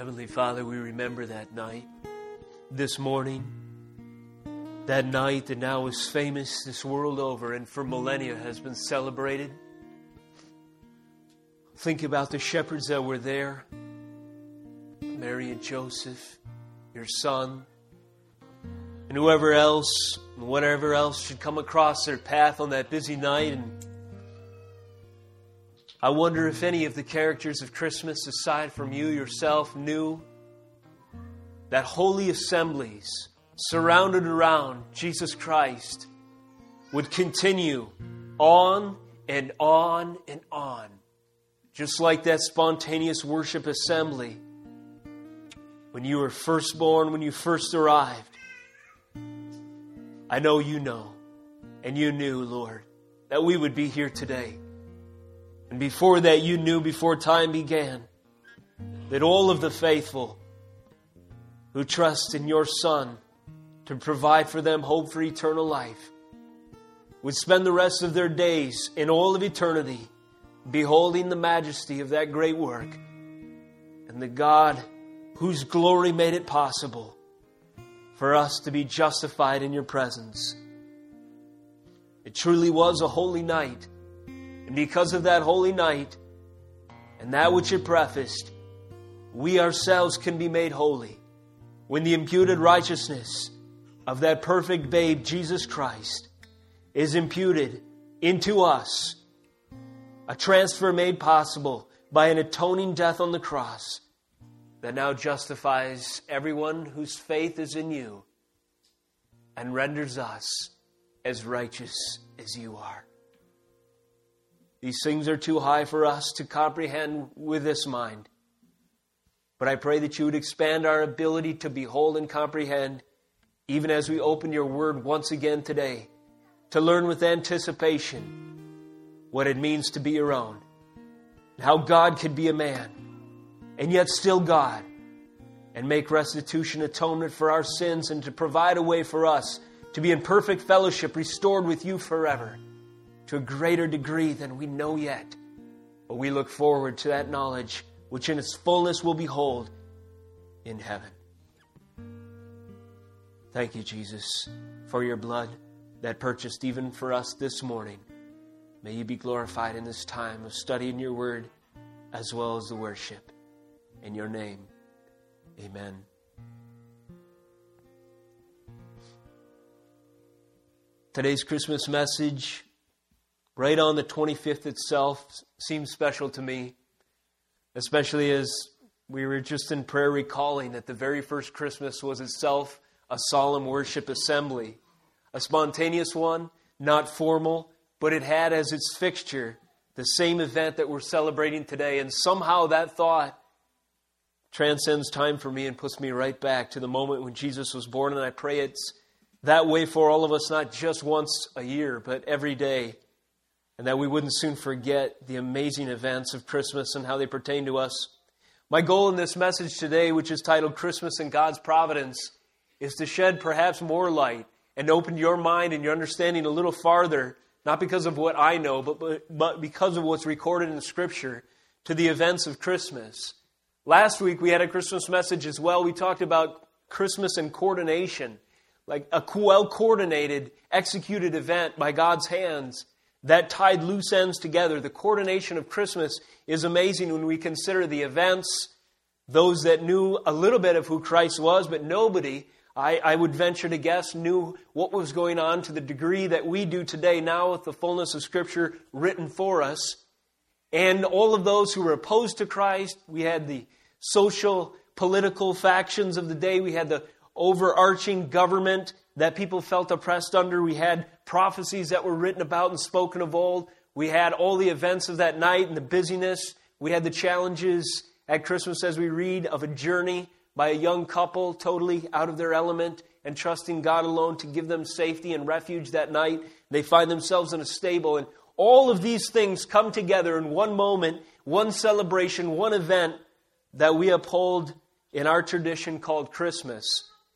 Heavenly Father, we remember that night, this morning, that night that now is famous this world over and for millennia has been celebrated. Think about the shepherds that were there, Mary and Joseph, your son, and whoever else, and whatever else should come across their path on that busy night. And I wonder if any of the characters of Christmas, aside from you yourself, knew that holy assemblies surrounded around Jesus Christ would continue on and on and on. Just like that spontaneous worship assembly when you were first born, when you first arrived. I know you know, and you knew, Lord, that we would be here today. And before that, you knew, before time began, that all of the faithful who trust in your Son to provide for them hope for eternal life would spend the rest of their days in all of eternity beholding the majesty of that great work and the God whose glory made it possible for us to be justified in your presence. It truly was a holy night. And because of that holy night and that which it prefaced, we ourselves can be made holy when the imputed righteousness of that perfect babe, Jesus Christ, is imputed into us. A transfer made possible by an atoning death on the cross that now justifies everyone whose faith is in you and renders us as righteous as you are. These things are too high for us to comprehend with this mind. But I pray that you would expand our ability to behold and comprehend, even as we open your word once again today, to learn with anticipation what it means to be your own, and how God could be a man, and yet still God, and make restitution, atonement for our sins, and to provide a way for us to be in perfect fellowship, restored with you forever, to a greater degree than we know yet. But we look forward to that knowledge, which in its fullness will behold in heaven. Thank you, Jesus, for your blood that purchased even for us this morning. May you be glorified in this time of studying your word as well as the worship. In your name, amen. Today's Christmas message, right on the 25th itself, seems special to me, especially as we were just in prayer recalling that the very first Christmas was itself a solemn worship assembly, a spontaneous one, not formal, but it had as its fixture the same event that we're celebrating today. And somehow that thought transcends time for me and puts me right back to the moment when Jesus was born. And I pray it's that way for all of us, not just once a year, but every day. And that we wouldn't soon forget the amazing events of Christmas and how they pertain to us. My goal in this message today, which is titled Christmas and God's Providence, is to shed perhaps more light and open your mind and your understanding a little farther, not because of what I know, but because of what's recorded in Scripture, to the events of Christmas. Last week we had a Christmas message as well. We talked about Christmas and coordination, like a well-coordinated, executed event by God's hands that tied loose ends together. The coordination of Christmas is amazing when we consider the events, those that knew a little bit of who Christ was, but nobody, I would venture to guess, knew what was going on to the degree that we do today now with the fullness of Scripture written for us. And all of those who were opposed to Christ, we had the social, political factions of the day, we had the overarching government that people felt oppressed under. We had prophecies that were written about and spoken of old. We had all the events of that night and the busyness. We had the challenges at Christmas as we read of a journey by a young couple totally out of their element and trusting God alone to give them safety and refuge that night. They find themselves in a stable. And all of these things come together in one moment, one celebration, one event that we uphold in our tradition called Christmas.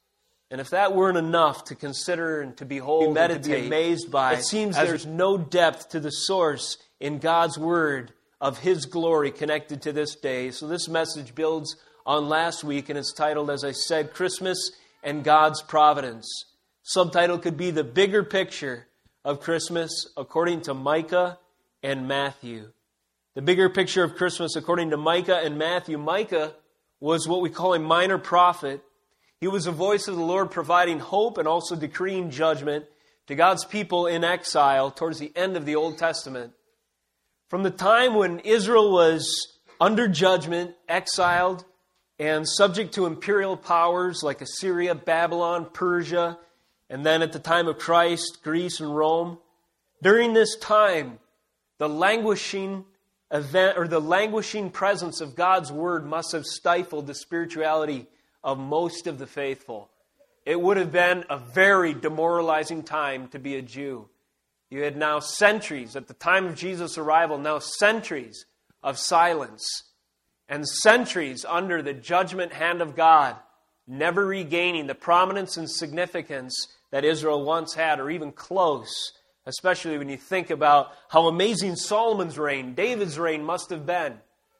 And if that weren't enough to consider and to behold, meditate, and to be amazed by, it seems there's no depth to the source in God's Word of His glory connected to this day. So this message builds on last week, and it's titled, as I said, Christmas and God's Providence. Subtitle could be The Bigger Picture of Christmas according to Micah and Matthew. The bigger picture of Christmas according to Micah and Matthew. Micah was what we call a minor prophet. He was a voice of the Lord providing hope and also decreeing judgment to God's people in exile towards the end of the Old Testament. From the time when Israel was under judgment, exiled, and subject to imperial powers like Assyria, Babylon, Persia, and then at the time of Christ, Greece and Rome, during this time, the languishing event or the languishing presence of God's Word must have stifled the spirituality of most of the faithful. It would have been a very demoralizing time to be a Jew. You had now centuries, at the time of Jesus' arrival, now centuries of silence and centuries under the judgment hand of God, never regaining the prominence and significance that Israel once had, or even close, especially when you think about how amazing Solomon's reign, David's reign must have been.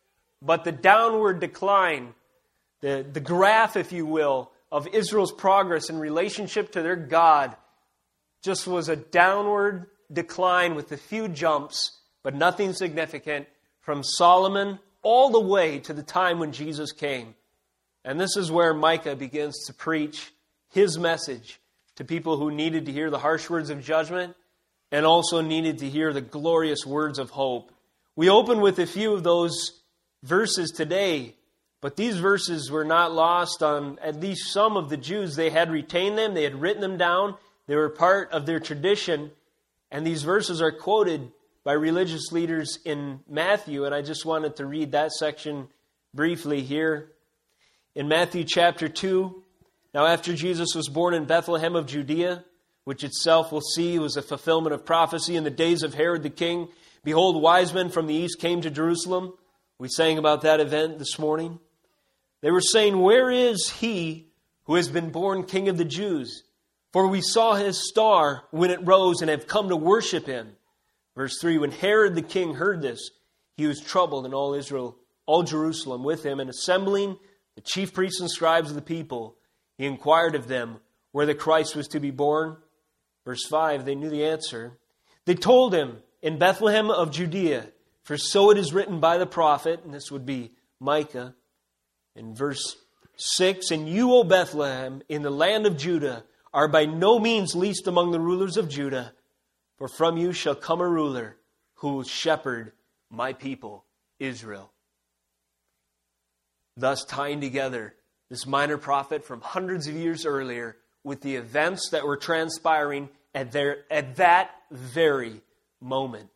But the downward decline, the graph, if you will, of Israel's progress in relationship to their God just was a downward decline with a few jumps, but nothing significant, from Solomon all the way to the time when Jesus came. And this is where Micah begins to preach his message to people who needed to hear the harsh words of judgment and also needed to hear the glorious words of hope. We open with a few of those verses today, but these verses were not lost on at least some of the Jews. They had retained them, they had written them down, they were part of their tradition, and these verses are quoted by religious leaders in Matthew, and I just wanted to read that section briefly here. In Matthew chapter 2, now after Jesus was born in Bethlehem of Judea, which itself we'll see was a fulfillment of prophecy in the days of Herod the king, behold, wise men from the east came to Jerusalem. We sang about that event this morning. They were saying, where is he who has been born King of the Jews? For we saw his star when it rose and have come to worship him. Verse 3, when Herod the king heard this, he was troubled, and all Israel, all Jerusalem with him, and assembling the chief priests and scribes of the people, he inquired of them where the Christ was to be born. Verse 5, they knew the answer. They told him, in Bethlehem of Judea, for so it is written by the prophet, and this would be Micah. In verse 6, and you, O Bethlehem, in the land of Judah, are by no means least among the rulers of Judah, for from you shall come a ruler who will shepherd my people, Israel. Thus tying together this minor prophet from hundreds of years earlier with the events that were transpiring at that very moment.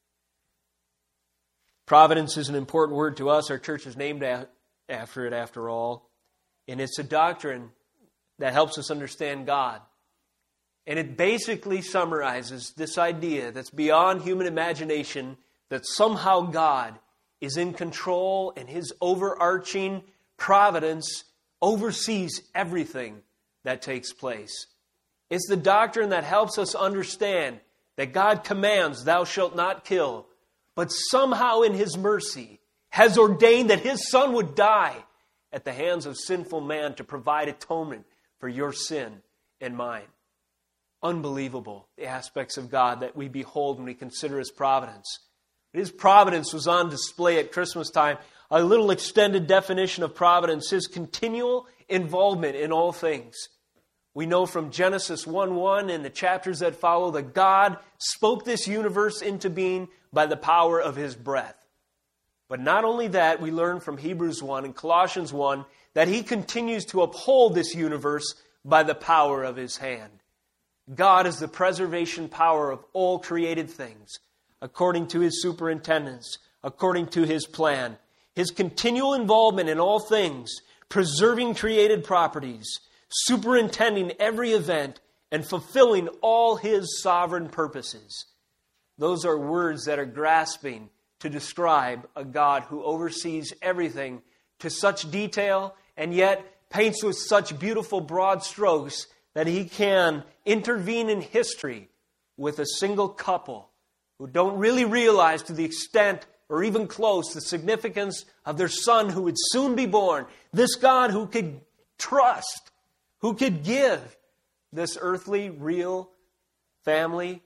Providence is an important word to us. Our church is named after it, after all. And it's a doctrine that helps us understand God. And it basically summarizes this idea that's beyond human imagination, that somehow God is in control and His overarching providence oversees everything that takes place. It's the doctrine that helps us understand that God commands, thou shalt not kill, but somehow in His mercy has ordained that His Son would die at the hands of sinful man to provide atonement for your sin and mine. Unbelievable, the aspects of God that we behold when we consider His providence. His providence was on display at Christmas time. A little extended definition of providence, His continual involvement in all things. We know from Genesis 1:1 and the chapters that follow that God spoke this universe into being by the power of His breath. But not only that, we learn from Hebrews 1 and Colossians 1 that He continues to uphold this universe by the power of His hand. God is the preservation power of all created things, according to His superintendence, according to His plan. His continual involvement in all things, preserving created properties, superintending every event, and fulfilling all His sovereign purposes. Those are words that are grasping to describe a God who oversees everything to such detail and yet paints with such beautiful broad strokes that He can intervene in history with a single couple who don't really realize to the extent or even close the significance of their son who would soon be born. This God who could trust, who could give this earthly, real family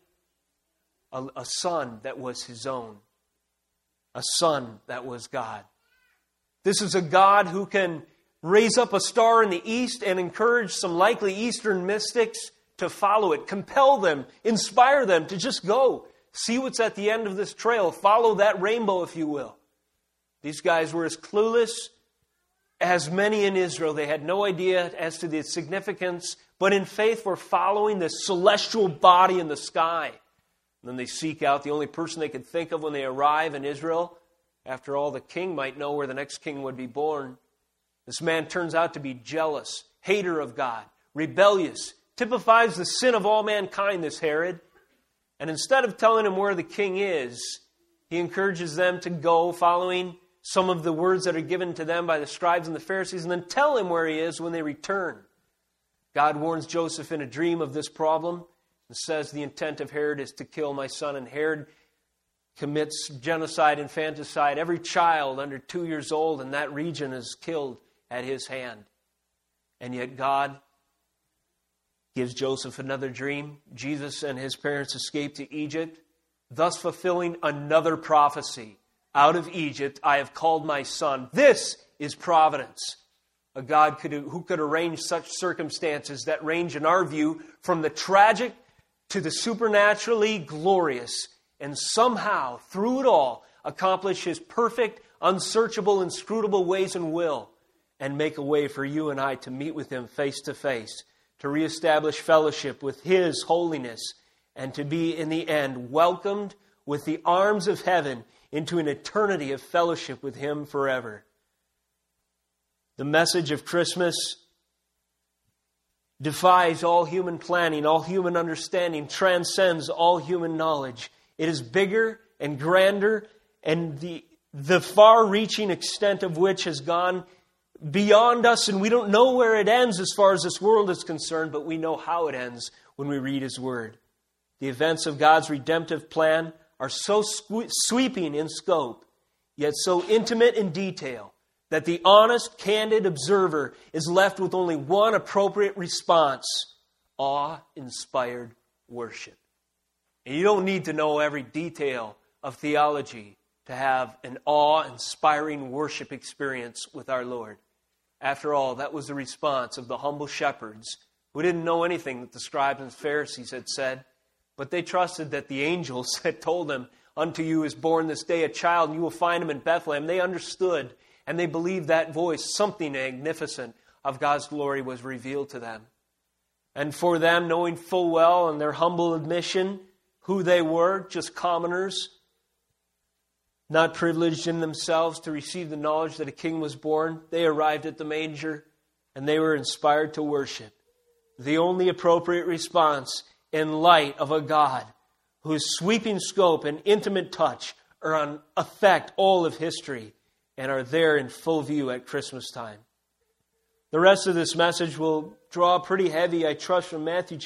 a son that was his own. A son that was God. This is a God who can raise up a star in the east and encourage some likely Eastern mystics to follow it. Compel them, inspire them to just go. See what's at the end of this trail. Follow that rainbow, if you will. These guys were as clueless as many in Israel. They had no idea as to the significance, but in faith were following this celestial body in the sky. And then they seek out the only person they could think of when they arrive in Israel. After all, the king might know where the next king would be born. This man turns out to be jealous, hater of God, rebellious, typifies the sin of all mankind, this Herod. And instead of telling him where the king is, he encourages them to go following some of the words that are given to them by the scribes and the Pharisees, and then tell him where he is when they return. God warns Joseph in a dream of this problem and says the intent of Herod is to kill my son. And Herod commits genocide, infanticide. Every child under 2 years old in that region is killed at his hand. And yet God gives Joseph another dream. Jesus and his parents escape to Egypt, thus fulfilling another prophecy. Out of Egypt I have called my son. This is providence. A God who could arrange such circumstances that range, in our view, from the tragic to the supernaturally glorious, and somehow, through it all, accomplish His perfect, unsearchable, inscrutable ways and will, and make a way for you and I to meet with Him face to face, to reestablish fellowship with His holiness, and to be, in the end, welcomed with the arms of heaven into an eternity of fellowship with Him forever. The message of Christmas defies all human planning, all human understanding, transcends all human knowledge. It is bigger and grander, and the far-reaching extent of which has gone beyond us, and we don't know where it ends as far as this world is concerned, but we know how it ends when we read His Word. The events of God's redemptive plan are so sweeping in scope, yet so intimate in detail, that the honest, candid observer is left with only one appropriate response: awe-inspired worship. And you don't need to know every detail of theology to have an awe-inspiring worship experience with our Lord. After all, that was the response of the humble shepherds who didn't know anything that the scribes and Pharisees had said, but they trusted that the angels had told them, "Unto you is born this day a child, and you will find him in Bethlehem." They understood, and they believed that voice. Something magnificent of God's glory was revealed to them. And for them, knowing full well in their humble admission who they were, just commoners, not privileged in themselves to receive the knowledge that a king was born, they arrived at the manger and they were inspired to worship. The only appropriate response in light of a God whose sweeping scope and intimate touch affect all of history and are there in full view at Christmas time. The rest of this message will draw pretty heavy, I trust, from Micah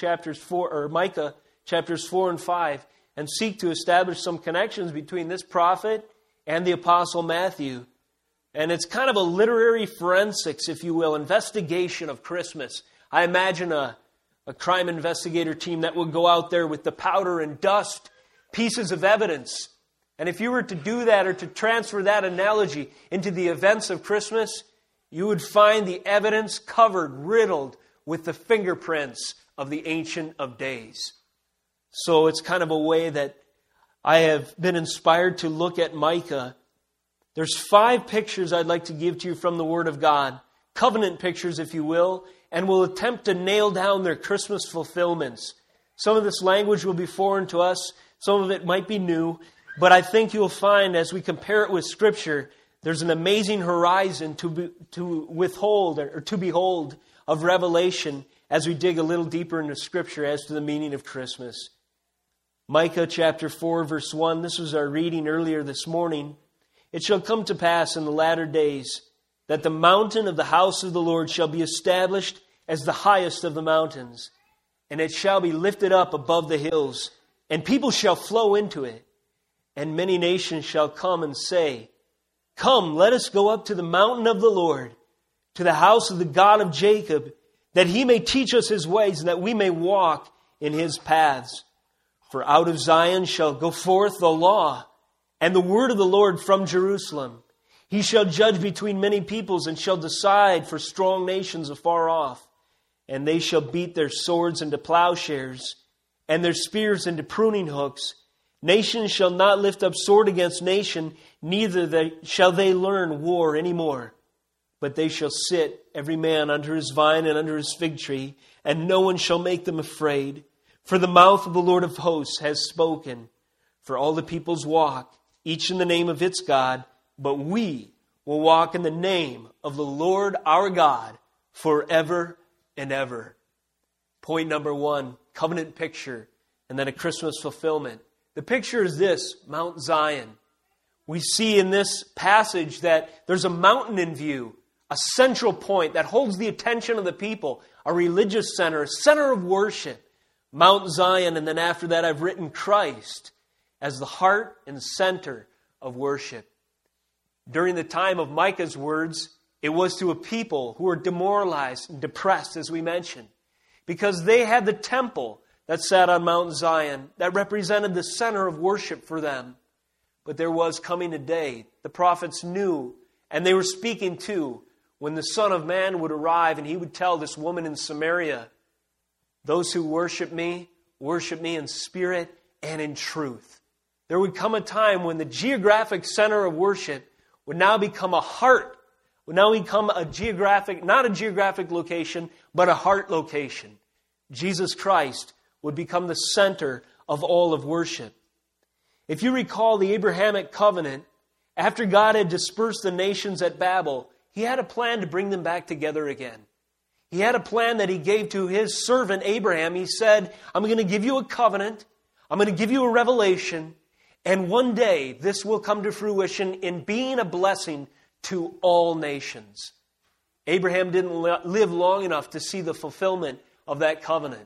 chapters 4 and 5, and seek to establish some connections between this prophet and the Apostle Matthew. And it's kind of a literary forensics, if you will, investigation of Christmas. I imagine a crime investigator team that would go out there with the powder and dust pieces of evidence. And if you were to do that, or to transfer that analogy into the events of Christmas, you would find the evidence covered, riddled with the fingerprints of the Ancient of Days. So it's kind of a way that I have been inspired to look at Micah. There's 5 pictures I'd like to give to you from the Word of God. Covenant pictures, if you will, and we'll attempt to nail down their Christmas fulfillments. Some of this language will be foreign to us. Some of it might be new. But I think you'll find, as we compare it with Scripture, there's an amazing horizon to behold of revelation as we dig a little deeper into Scripture as to the meaning of Christmas. Micah chapter 4, verse 1, this was our reading earlier this morning. "It shall come to pass in the latter days that the mountain of the house of the Lord shall be established as the highest of the mountains, and it shall be lifted up above the hills, and people shall flow into it. and many nations shall come and say, Come, let us go up to the mountain of the Lord, to the house of the God of Jacob, that he may teach us his ways, and that we may walk in his paths. For out of Zion shall go forth the law, and the word of the Lord from Jerusalem. He shall judge between many peoples, and shall decide for strong nations afar off. And they shall beat their swords into plowshares, and their spears into pruning hooks. Nation shall not lift up sword against nation, neither shall they learn war any more. But they shall sit, every man under his vine and under his fig tree, and no one shall make them afraid. For the mouth of the Lord of hosts has spoken. For all the peoples walk, each in the name of its God, but we will walk in the name of the Lord our God forever and ever. Point number 1, covenant picture, and then a Christmas fulfillment. The picture is this, Mount Zion. We see in this passage that there's a mountain in view, a central point that holds the attention of the people, a religious center, a center of worship, Mount Zion, and then after that I've written Christ as the heart and center of worship. During the time of Micah's words, it was to a people who were demoralized and depressed, as we mentioned, because they had the temple that sat on Mount Zion that represented the center of worship for them. But there was coming a day, the prophets knew, and they were speaking too, when the Son of Man would arrive and he would tell this woman in Samaria, those who worship me in spirit and in truth. There would come a time when the geographic center of worship would now become a heart, would now become a geographic, not a geographic location, but a heart location. Jesus Christ would become the center of all of worship. If you recall the Abrahamic covenant, after God had dispersed the nations at Babel, he had a plan to bring them back together again. He had a plan that he gave to his servant Abraham. He said, I'm going to give you a covenant. I'm going to give you a revelation. And one day this will come to fruition in being a blessing to all nations. Abraham didn't live long enough to see the fulfillment of that covenant.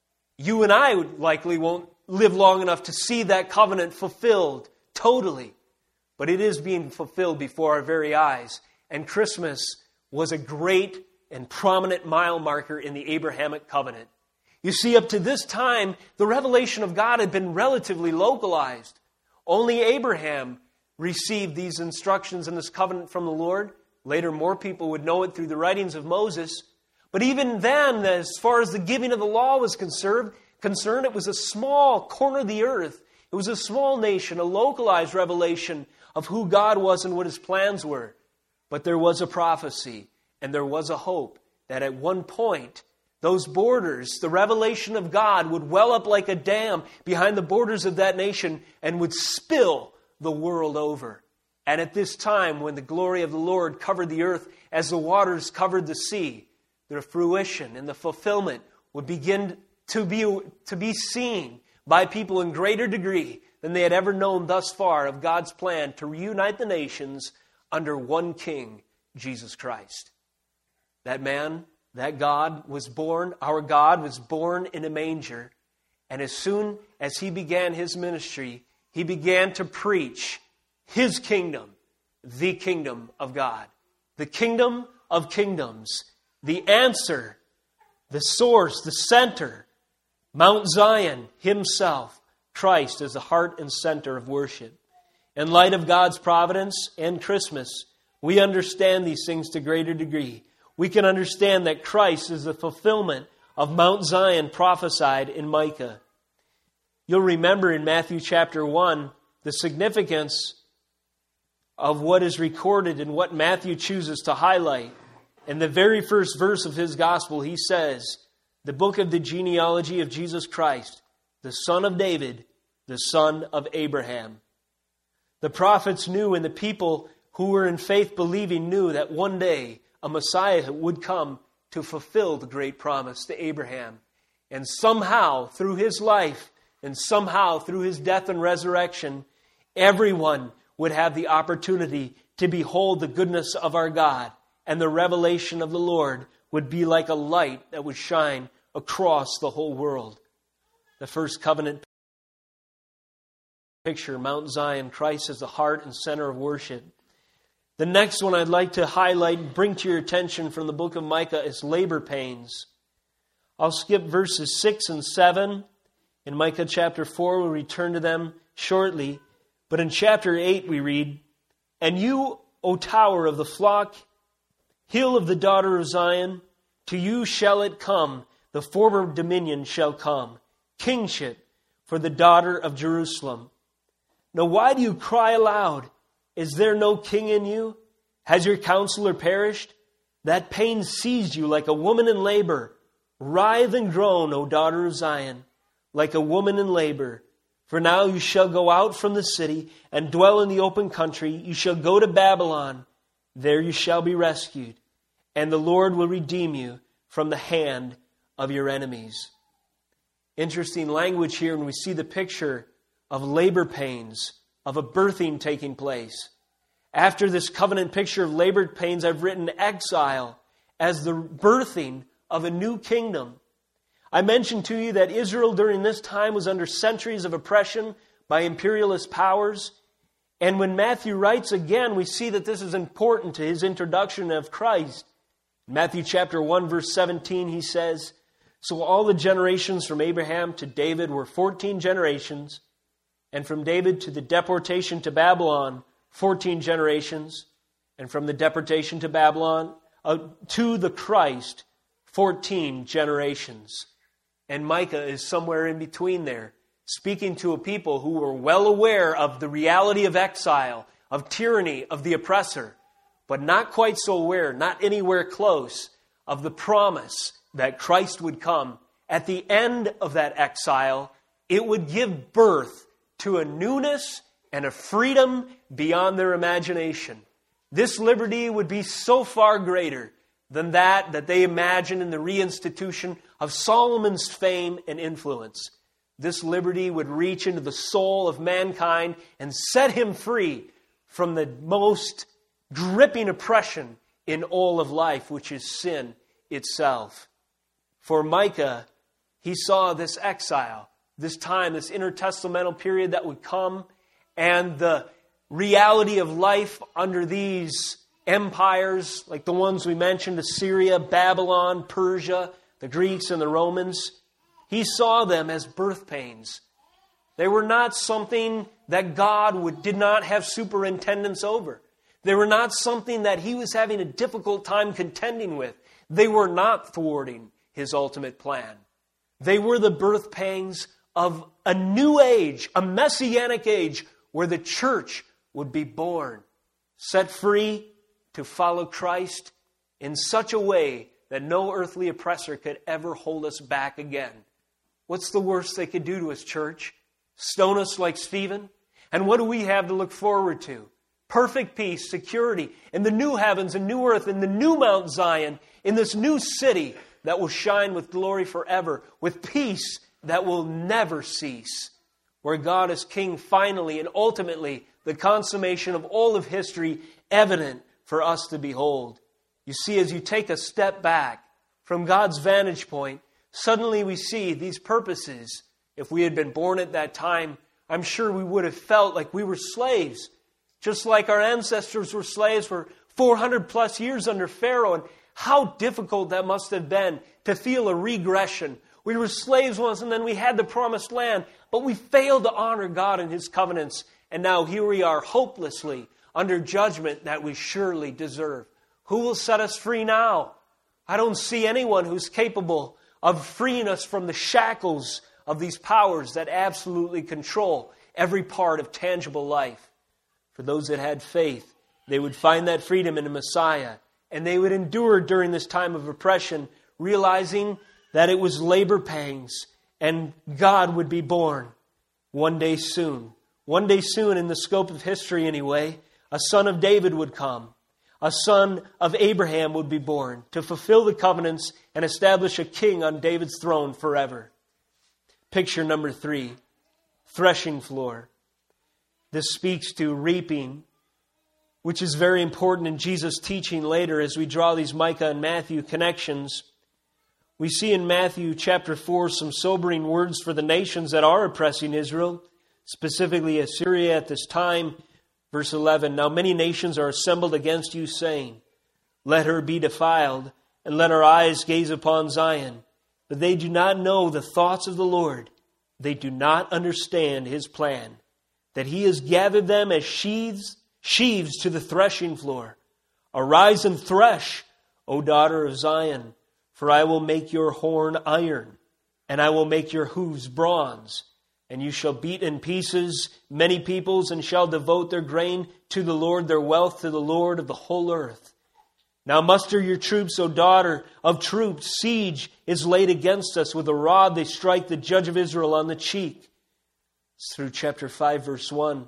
You and I likely won't live long enough to see that covenant fulfilled totally. But it is being fulfilled before our very eyes. And Christmas was a great and prominent mile marker in the Abrahamic covenant. You see, up to this time, the revelation of God had been relatively localized. Only Abraham received these instructions and this covenant from the Lord. Later, more people would know it through the writings of Moses. But even then, as far as the giving of the law was concerned, it was a small corner of the earth. It was a small nation, a localized revelation of who God was and what his plans were. But there was a prophecy and there was a hope that at one point, those borders, the revelation of God would well up like a dam behind the borders of that nation and would spill the world over. And at this time, when the glory of the Lord covered the earth as the waters covered the sea, the fruition and the fulfillment would begin to be seen by people in greater degree than they had ever known thus far of God's plan to reunite the nations under one King, Jesus Christ. That man, that God was born, our God was born in a manger. And as soon as he began his ministry, he began to preach his kingdom, the kingdom of God, the kingdom of kingdoms, the answer, the source, the center, Mount Zion himself, Christ as the heart and center of worship. In light of God's providence and Christmas, we understand these things to greater degree. We can understand that Christ is the fulfillment of Mount Zion prophesied in Micah. You'll remember in Matthew chapter 1 the significance of what is recorded and what Matthew chooses to highlight. In the very first verse of his gospel, he says, the book of the genealogy of Jesus Christ, the son of David, the son of Abraham. The prophets knew, and the people who were in faith believing knew that one day a Messiah would come to fulfill the great promise to Abraham. And somehow, through his life, and somehow through his death and resurrection, everyone would have the opportunity to behold the goodness of our God. And the revelation of the Lord would be like a light that would shine across the whole world. The first covenant picture, Mount Zion, Christ as the heart and center of worship. The next one I'd like to highlight and bring to your attention from the book of Micah is labor pains. I'll skip verses 6 and 7. In Micah chapter 4, we'll return to them shortly. But in chapter 8 we read, "And you, O tower of the flock, hill of the daughter of Zion, to you shall it come, the former dominion shall come, kingship for the daughter of Jerusalem. Now why do you cry aloud? Is there no king in you? Has your counselor perished? That pain seized you like a woman in labor. Writhe and groan, O daughter of Zion, like a woman in labor. For now you shall go out from the city and dwell in the open country. You shall go to Babylon. There you shall be rescued. And the Lord will redeem you from the hand of your enemies." Interesting language here when we see the picture of labor pains, of a birthing taking place. After this covenant picture of labor pains, I've written exile as the birthing of a new kingdom. I mentioned to you that Israel during this time was under centuries of oppression by imperialist powers. And when Matthew writes again, we see that this is important to his introduction of Christ. In Matthew chapter 1, verse 17, he says, "So all the generations from Abraham to David were 14 generations, and from David to the deportation to Babylon, 14 generations, and from the deportation to Babylon to the Christ, 14 generations." And Micah is somewhere in between there, speaking to a people who were well aware of the reality of exile, of tyranny, of the oppressor, but not quite so aware, not anywhere close, of the promise that Christ would come. At the end of that exile, it would give birth to a newness and a freedom beyond their imagination. This liberty would be so far greater than that they imagined in the reinstitution of Solomon's fame and influence. This liberty would reach into the soul of mankind and set him free from the most gripping oppression in all of life, which is sin itself. For Micah, he saw this exile, this time, this intertestamental period that would come, and the reality of life under these empires, like the ones we mentioned, Assyria, Babylon, Persia, the Greeks and the Romans. He saw them as birth pains. They were not something that God did not have superintendence over. They were not something that he was having a difficult time contending with. They were not thwarting his ultimate plan. They were the birth pangs of a new age, a messianic age, where the church would be born, set free to follow Christ in such a way that no earthly oppressor could ever hold us back again. What's the worst they could do to us, church? Stone us like Stephen? And what do we have to look forward to? Perfect peace, security, in the new heavens and new earth, in the new Mount Zion, in this new city that will shine with glory forever, with peace that will never cease, where God is King finally and ultimately, the consummation of all of history evident for us to behold. You see, as you take a step back from God's vantage point, suddenly we see these purposes. If we had been born at that time, I'm sure we would have felt like we were slaves, just like our ancestors were slaves for 400 plus years under Pharaoh. And how difficult that must have been to feel a regression. We were slaves once and then we had the promised land, but we failed to honor God and His covenants. And now here we are hopelessly under judgment that we surely deserve. Who will set us free now? I don't see anyone who's capable of freeing us from the shackles of these powers that absolutely control every part of tangible life. For those that had faith, they would find that freedom in the Messiah, and they would endure during this time of oppression, realizing that it was labor pangs, and God would be born one day soon. One day soon, in the scope of history anyway, a son of David would come. A son of Abraham would be born to fulfill the covenants and establish a king on David's throne forever. Picture number 3, threshing floor. This speaks to reaping, which is very important in Jesus' teaching later as we draw these Micah and Matthew connections. We see in Matthew chapter 4 some sobering words for the nations that are oppressing Israel. specifically Assyria at this time. Verse 11, now many nations are assembled against you, saying, let her be defiled, and let our eyes gaze upon Zion. But they do not know the thoughts of the Lord. They do not understand His plan, that He has gathered them as sheaves to the threshing floor. Arise and thresh, O daughter of Zion, for I will make your horn iron, and I will make your hooves bronze. And you shall beat in pieces many peoples, and shall devote their grain to the Lord, their wealth to the Lord of the whole earth. Now muster your troops, O daughter of troops. Siege is laid against us. With a rod they strike the judge of Israel on the cheek. It's through chapter 5, verse 1.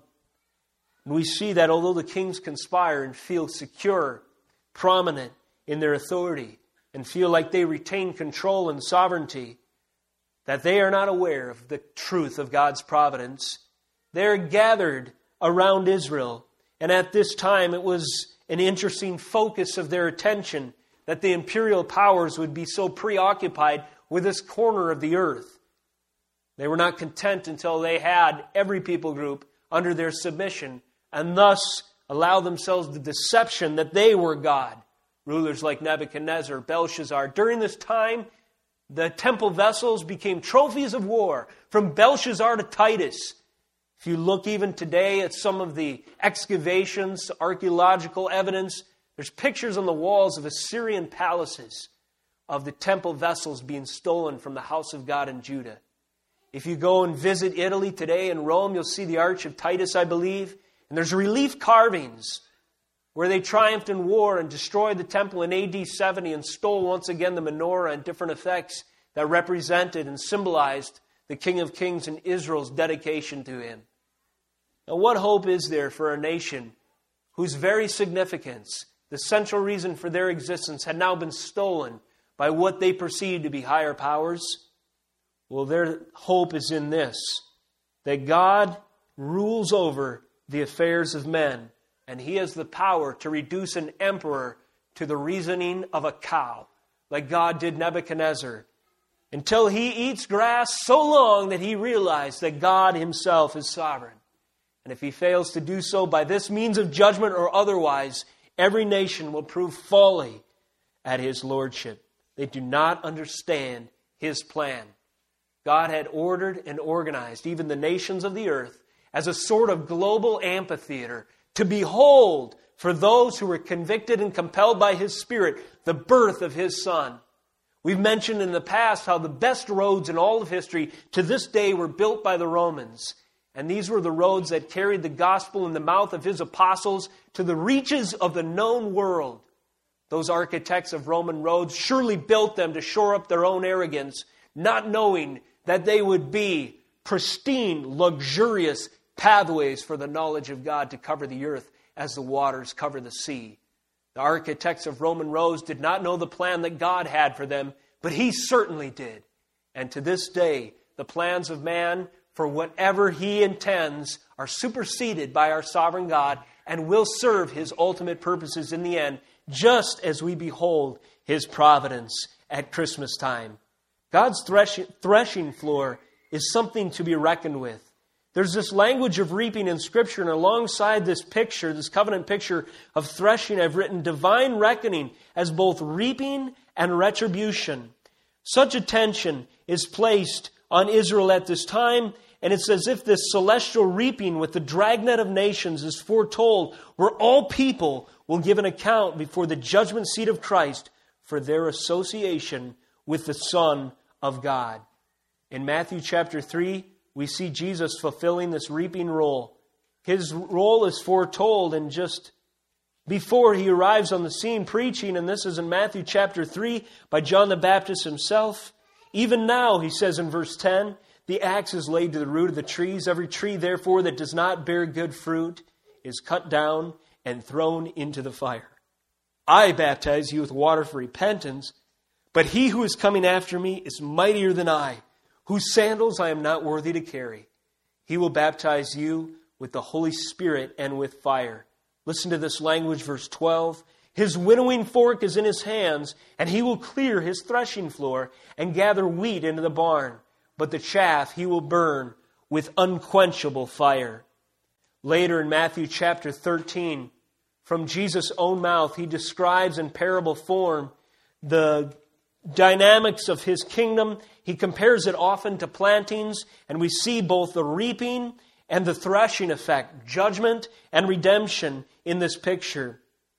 And we see that although the kings conspire and feel secure, prominent in their authority, and feel like they retain control and sovereignty, that they are not aware of the truth of God's providence. They're gathered around Israel. And at this time, it was an interesting focus of their attention that the imperial powers would be so preoccupied with this corner of the earth. They were not content until they had every people group under their submission, and thus allow themselves the deception that they were God. Rulers like Nebuchadnezzar, Belshazzar. During this time, the temple vessels became trophies of war, from Belshazzar to Titus. If you look even today at some of the excavations, archaeological evidence, there's pictures on the walls of Assyrian palaces of the temple vessels being stolen from the house of God in Judah. If you go and visit Italy today in Rome, you'll see the Arch of Titus, I believe, and there's relief carvings where they triumphed in war and destroyed the temple in AD 70 and stole once again the menorah and different effects that represented and symbolized the King of Kings and Israel's dedication to Him. Now, what hope is there for a nation whose very significance, the central reason for their existence, had now been stolen by what they perceived to be higher powers? Well, their hope is in this, that God rules over the affairs of men, and He has the power to reduce an emperor to the reasoning of a cow, like God did Nebuchadnezzar, until he eats grass so long that he realizes that God Himself is sovereign. And if he fails to do so by this means of judgment or otherwise, every nation will prove folly at His lordship. They do not understand His plan. God had ordered and organized even the nations of the earth as a sort of global amphitheater to behold, for those who were convicted and compelled by His Spirit, the birth of His Son. We've mentioned in the past how the best roads in all of history to this day were built by the Romans. And these were the roads that carried the gospel in the mouth of His apostles to the reaches of the known world. Those architects of Roman roads surely built them to shore up their own arrogance, not knowing that they would be pristine, luxurious pathways for the knowledge of God to cover the earth as the waters cover the sea. The architects of Roman roads did not know the plan that God had for them, but He certainly did. And to this day, the plans of man, for whatever He intends, are superseded by our sovereign God and will serve His ultimate purposes in the end, just as we behold His providence at Christmas time. God's threshing floor is something to be reckoned with. There's this language of reaping in Scripture, and alongside this picture, this covenant picture of threshing, I've written divine reckoning as both reaping and retribution. Such attention is placed on Israel at this time, and it's as if this celestial reaping with the dragnet of nations is foretold, where all people will give an account before the judgment seat of Christ for their association with the Son of God. In Matthew chapter 3, we see Jesus fulfilling this reaping role. His role is foretold and just before He arrives on the scene preaching, and this is in Matthew chapter 3 by John the Baptist himself. Even now, He says in verse 10, the axe is laid to the root of the trees. Every tree, therefore, that does not bear good fruit is cut down and thrown into the fire. I baptize you with water for repentance, but He who is coming after me is mightier than I, whose sandals I am not worthy to carry. He will baptize you with the Holy Spirit and with fire. Listen to this language, verse 12. His winnowing fork is in His hands, and He will clear His threshing floor and gather wheat into the barn. But the chaff He will burn with unquenchable fire. Later in Matthew chapter 13, from Jesus' own mouth, he describes in parable form the dynamics of his kingdom. He compares it often to plantings, and we see both the reaping and the threshing effect, judgment and redemption in this picture.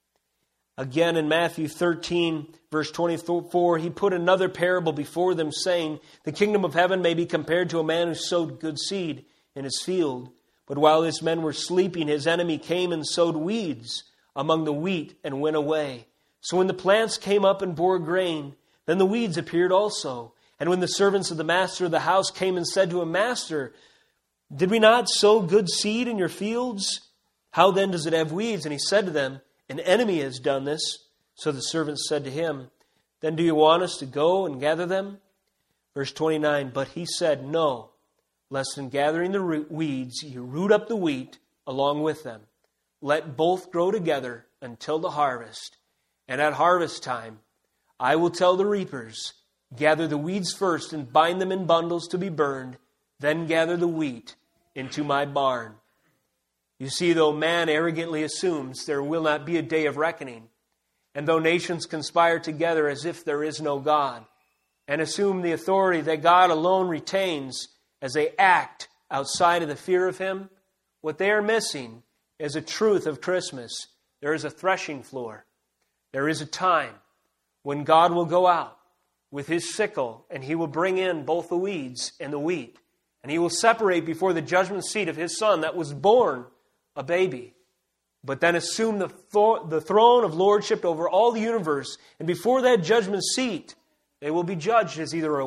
Again, in Matthew 13, verse 24, he put another parable before them, saying, "The kingdom of heaven may be compared to a man who sowed good seed in his field. But while his men were sleeping, his enemy came and sowed weeds among the wheat and went away. So when the plants came up and bore grain, then the weeds appeared also. And when the servants of the master of the house came and said to him, 'Master, did we not sow good seed in your fields? How then does it have weeds?' And he said to them, 'An enemy has done this.' So the servants said to him, 'Then do you want us to go and gather them?' Verse 29, but he said, 'No, lest in gathering the weeds you root up the wheat along with them. Let both grow together until the harvest. And at harvest time I will tell the reapers, gather the weeds first and bind them in bundles to be burned, then gather the wheat into my barn.'" You see, though man arrogantly assumes there will not be a day of reckoning, and though nations conspire together as if there is no God, and assume the authority that God alone retains as they act outside of the fear of Him, what they are missing is a truth of Christmas. There is a threshing floor. There is a time when God will go out with His sickle, and He will bring in both the weeds and the wheat, and He will separate before the judgment seat of His Son that was born a baby, but then assume the throne of lordship over all the universe. And before that judgment seat, they will be judged as either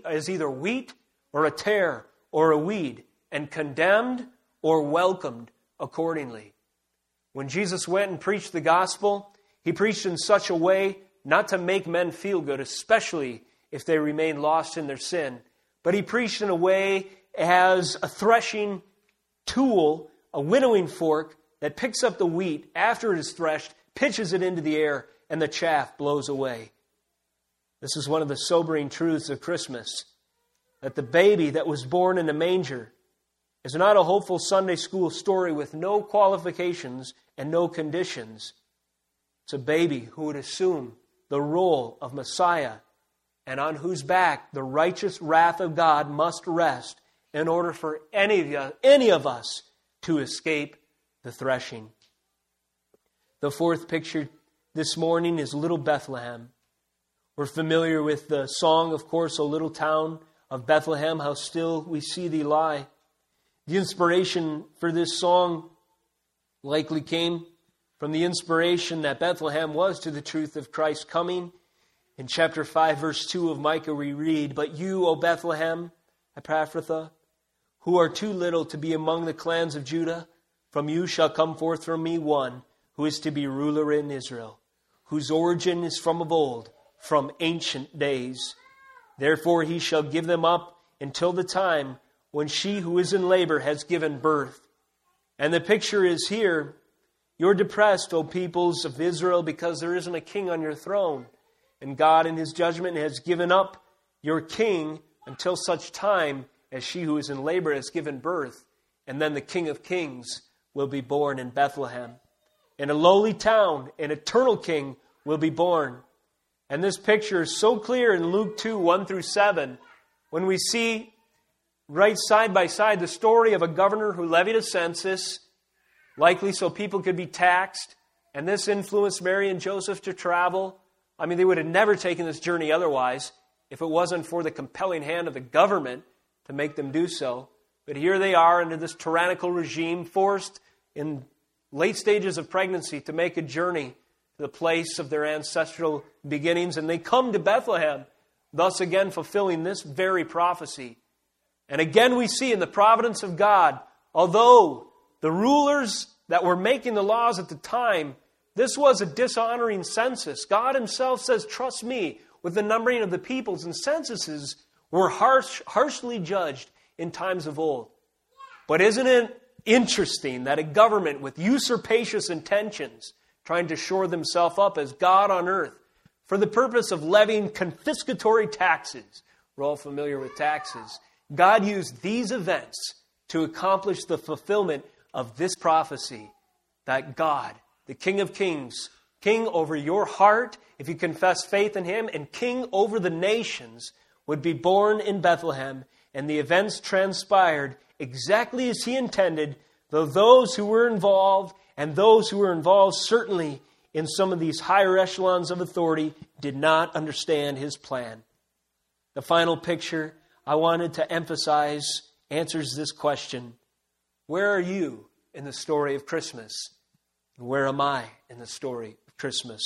wheat or a tare or a weed, and condemned or welcomed accordingly. When Jesus went and preached the gospel, He preached in such a way not to make men feel good, especially if they remain lost in their sin, but He preached in a way as a threshing tool, a winnowing fork that picks up the wheat after it is threshed, pitches it into the air, and the chaff blows away. This is one of the sobering truths of Christmas, that the baby that was born in a manger is not a hopeful Sunday school story with no qualifications and no conditions. It's a baby who would assume the role of Messiah, and on whose back the righteous wrath of God must rest in order for any of us to escape the threshing. The fourth picture this morning is Little Bethlehem. We're familiar with the song, of course, "O little town of Bethlehem, how still we see thee lie." The inspiration for this song likely came from the inspiration that Bethlehem was to the truth of Christ's coming. In chapter 5, verse 2 of Micah, we read, "But you, O Bethlehem, Ephrathah, who are too little to be among the clans of Judah, from you shall come forth from me one who is to be ruler in Israel, whose origin is from of old, from ancient days. Therefore he shall give them up until the time when she who is in labor has given birth." And the picture is here, you're depressed, O peoples of Israel, because there isn't a king on your throne. And God in His judgment has given up your king until such time as she who is in labor has given birth, and then the King of Kings will be born in Bethlehem. In a lowly town, an eternal king will be born. And this picture is so clear in Luke 2, 1 through 7, when we see right side by side the story of a governor who levied a census, likely so people could be taxed, and this influenced Mary and Joseph to travel. I mean, they would have never taken this journey otherwise if it wasn't for the compelling hand of the government to make them do so. But here they are under this tyrannical regime, forced in late stages of pregnancy to make a journey to the place of their ancestral beginnings. And they come to Bethlehem, thus again fulfilling this very prophecy. And again we see in the providence of God, although the rulers that were making the laws at the time, this was a dishonoring census. God Himself says, "Trust me with the numbering of the peoples," and censuses were harshly judged in times of old. But isn't it interesting that a government with usurpacious intentions, trying to shore themselves up as God on earth, for the purpose of levying confiscatory taxes, we're all familiar with taxes, God used these events to accomplish the fulfillment of this prophecy, that God, the King of Kings, King over your heart, if you confess faith in Him, and King over the nations, would be born in Bethlehem, and the events transpired exactly as He intended, though those who were involved, and those who were involved certainly in some of these higher echelons of authority, did not understand His plan. The final picture I wanted to emphasize answers this question: where are you in the story of Christmas? And where am I in the story of Christmas?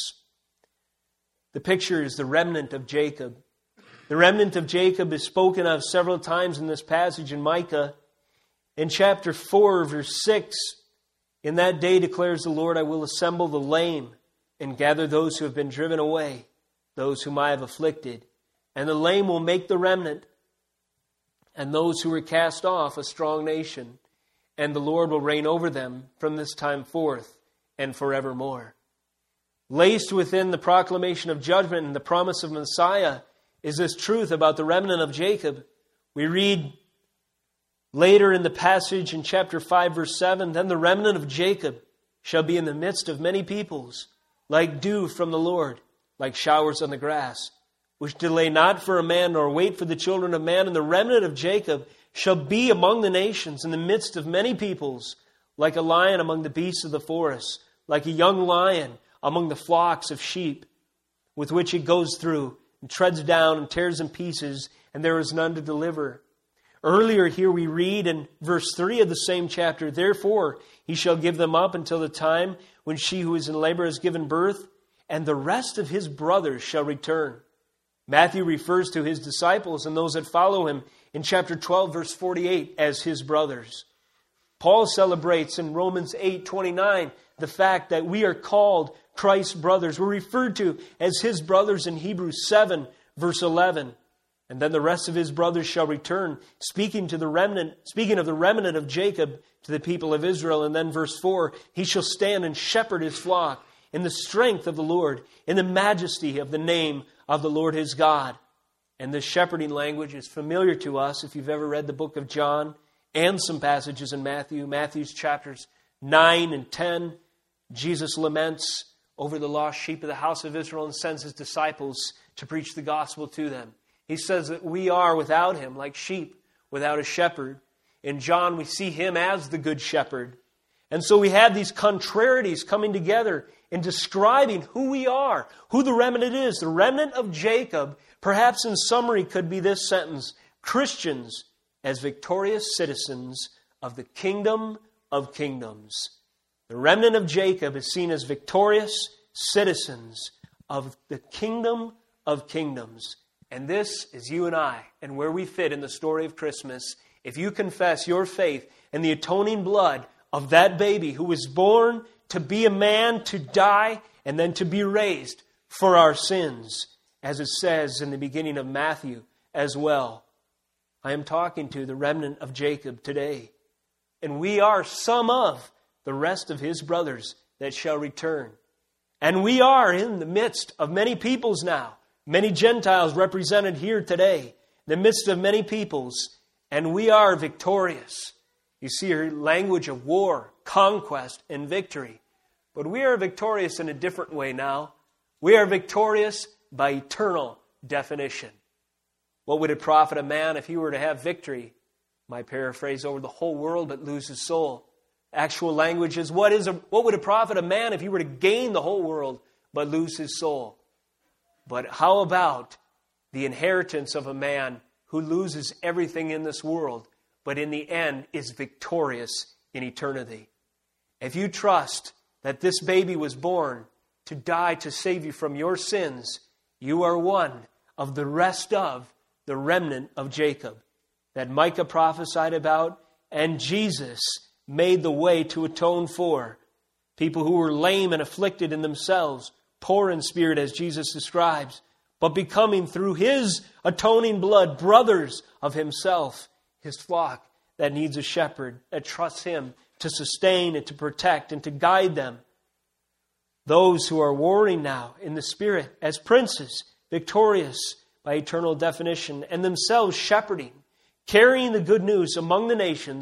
The picture is the remnant of Jacob. The remnant of Jacob is spoken of several times in this passage in Micah. In chapter 4, verse 6, "In that day, declares the Lord, I will assemble the lame and gather those who have been driven away, those whom I have afflicted. And the lame will make the remnant, and those who were cast off a strong nation. And the Lord will reign over them from this time forth and forevermore." Laced within the proclamation of judgment and the promise of Messiah is this truth about the remnant of Jacob. We read later in the passage in chapter 5, verse 7, "Then the remnant of Jacob shall be in the midst of many peoples, like dew from the Lord, like showers on the grass, which delay not for a man, nor wait for the children of man. And the remnant of Jacob shall be among the nations, in the midst of many peoples, like a lion among the beasts of the forest, like a young lion among the flocks of sheep, with which it goes through, and treads down and tears in pieces, and there is none to deliver." Earlier here we read in verse 3 of the same chapter, "Therefore he shall give them up until the time when she who is in labor has given birth, and the rest of his brothers shall return." Matthew refers to his disciples and those that follow him in chapter 12, verse 48, as his brothers. Paul celebrates in Romans 8:29 the fact that we are called Christ's brothers. We're referred to as his brothers in Hebrews 7, verse 11. "And then the rest of his brothers shall return," speaking of the remnant of Jacob to the people of Israel. And then verse 4, "He shall stand and shepherd his flock in the strength of the Lord, in the majesty of the name of the Lord his God." And this shepherding language is familiar to us if you've ever read the book of John and some passages in Matthew. Matthew's chapters 9 and 10, Jesus laments over the lost sheep of the house of Israel and sends his disciples to preach the gospel to them. He says that we are without him like sheep without a shepherd. In John, we see him as the good shepherd. And so we have these contrarieties coming together in describing who we are, who the remnant is. The remnant of Jacob, perhaps in summary, could be this sentence: Christians as victorious citizens of the kingdom of kingdoms. The remnant of Jacob is seen as victorious citizens of the kingdom of kingdoms. And this is you and I, and where we fit in the story of Christmas. If you confess your faith in the atoning blood of that baby who was born to be a man, to die, and then to be raised for our sins, as it says in the beginning of Matthew as well. I am talking to the remnant of Jacob today. And we are some of the rest of his brothers that shall return. And we are in the midst of many peoples now. Many Gentiles represented here today. In the midst of many peoples. And we are victorious. You see her language of war, conquest, and victory. But we are victorious in a different way now. We are victorious by eternal definition. What would it profit a man if he were to have victory? My paraphrase, over the whole world but lose his soul. Actual language is, what would it profit a man if he were to gain the whole world but lose his soul? But how about the inheritance of a man who loses everything in this world, but in the end is victorious in eternity? If you trust that this baby was born to die to save you from your sins, you are one of the rest of the remnant of Jacob that Micah prophesied about, and Jesus made the way to atone for. People who were lame and afflicted in themselves, poor in spirit as Jesus describes, but becoming through his atoning blood brothers of himself, his flock that needs a shepherd that trusts him to sustain and to protect and to guide them. Those who are warring now in the spirit as princes, victorious by eternal definition, and themselves shepherding, carrying the good news among the nations,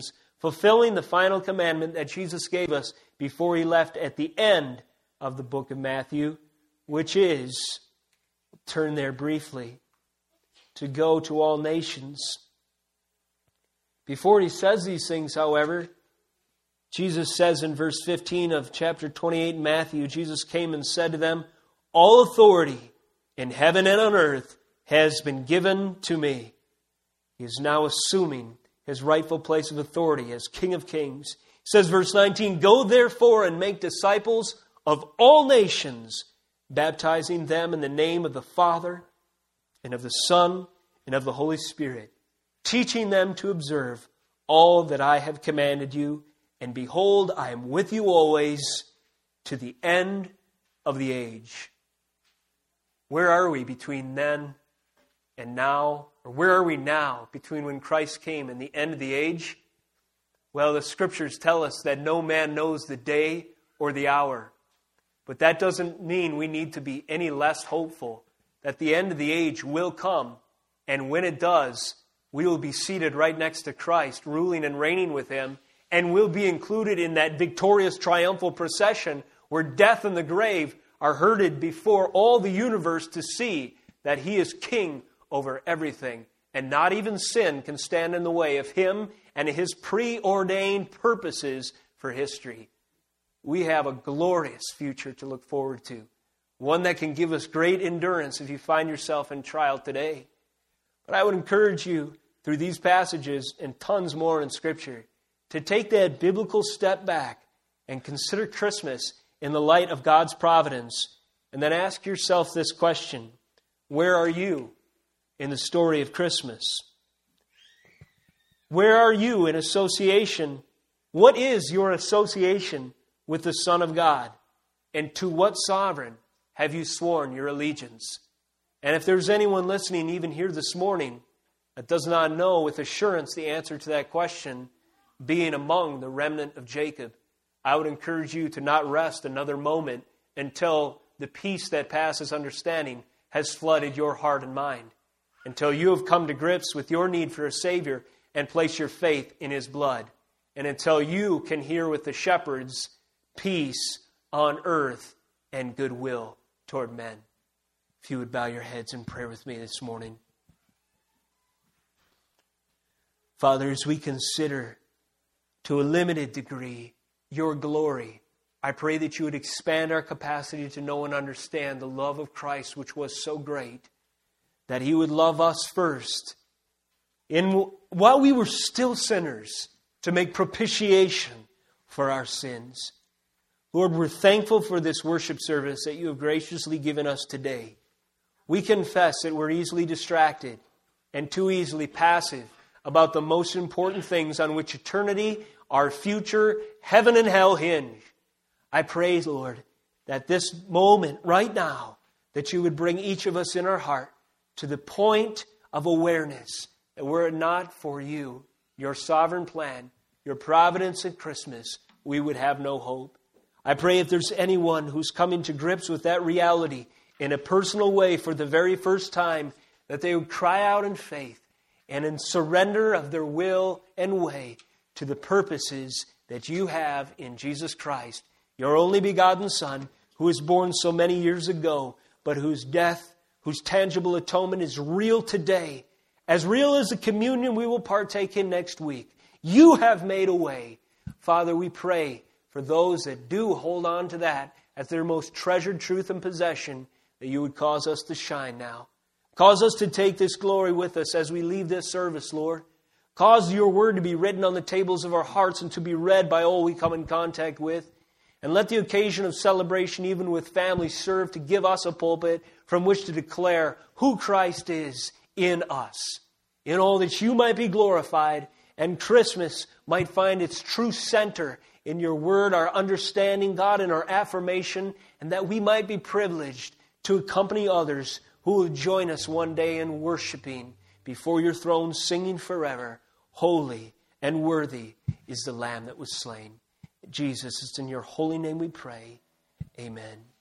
fulfilling the final commandment that Jesus gave us before he left at the end of the book of Matthew, which is, turn there briefly, to go to all nations. Before he says these things, however, Jesus says in verse 15 of chapter 28 in Matthew, Jesus came and said to them, "All authority in heaven and on earth has been given to me." He is now assuming his rightful place of authority as King of Kings. He says, verse 19, "Go therefore and make disciples of all nations, baptizing them in the name of the Father and of the Son and of the Holy Spirit, teaching them to observe all that I have commanded you. And behold, I am with you always to the end of the age." Where are we between then and now? Or where are we now between when Christ came and the end of the age? Well, the Scriptures tell us that no man knows the day or the hour. But that doesn't mean we need to be any less hopeful that the end of the age will come. And when it does, we will be seated right next to Christ, ruling and reigning with Him. And we'll be included in that victorious triumphal procession where death and the grave are herded before all the universe to see that He is King over everything. And not even sin can stand in the way of Him and His preordained purposes for history. We have a glorious future to look forward to. One that can give us great endurance if you find yourself in trial today. But I would encourage you through these passages and tons more in Scripture to take that biblical step back and consider Christmas in the light of God's providence. And then ask yourself this question: where are you in the story of Christmas? Where are you in association? What is your association with the Son of God? And to what sovereign have you sworn your allegiance? And if there's anyone listening even here this morning that does not know with assurance the answer to that question, being among the remnant of Jacob, I would encourage you to not rest another moment until the peace that passes understanding has flooded your heart and mind. Until you have come to grips with your need for a Savior and place your faith in His blood. And until you can hear with the shepherds, peace on earth and goodwill toward men. If you would bow your heads in prayer with me this morning. Father, as we consider to a limited degree your glory, I pray that you would expand our capacity to know and understand the love of Christ, which was so great, that He would love us first, while we were still sinners, to make propitiation for our sins. Lord, we're thankful for this worship service that you have graciously given us today. We confess that we're easily distracted and too easily passive about the most important things on which eternity, our future, heaven and hell hinge. I pray, Lord, that this moment right now, that you would bring each of us in our heart to the point of awareness that were it not for you, your sovereign plan, your providence at Christmas, we would have no hope. I pray if there's anyone who's coming to grips with that reality in a personal way for the very first time, that they would cry out in faith and in surrender of their will and way to the purposes that you have in Jesus Christ, your only begotten Son, who was born so many years ago, but whose death, whose tangible atonement is real today, as real as the communion we will partake in next week. You have made a way. Father, we pray for those that do hold on to that as their most treasured truth and possession, that you would cause us to shine now. Cause us to take this glory with us as we leave this service, Lord. Cause your word to be written on the tables of our hearts and to be read by all we come in contact with. And let the occasion of celebration, even with families, serve to give us a pulpit from which to declare who Christ is in us. In all that you might be glorified and Christmas might find its true center in your word, our understanding, God, and our affirmation, and that we might be privileged to accompany others who will join us one day in worshiping before your throne, singing forever, holy and worthy is the Lamb that was slain. Jesus, it's in your holy name we pray. Amen.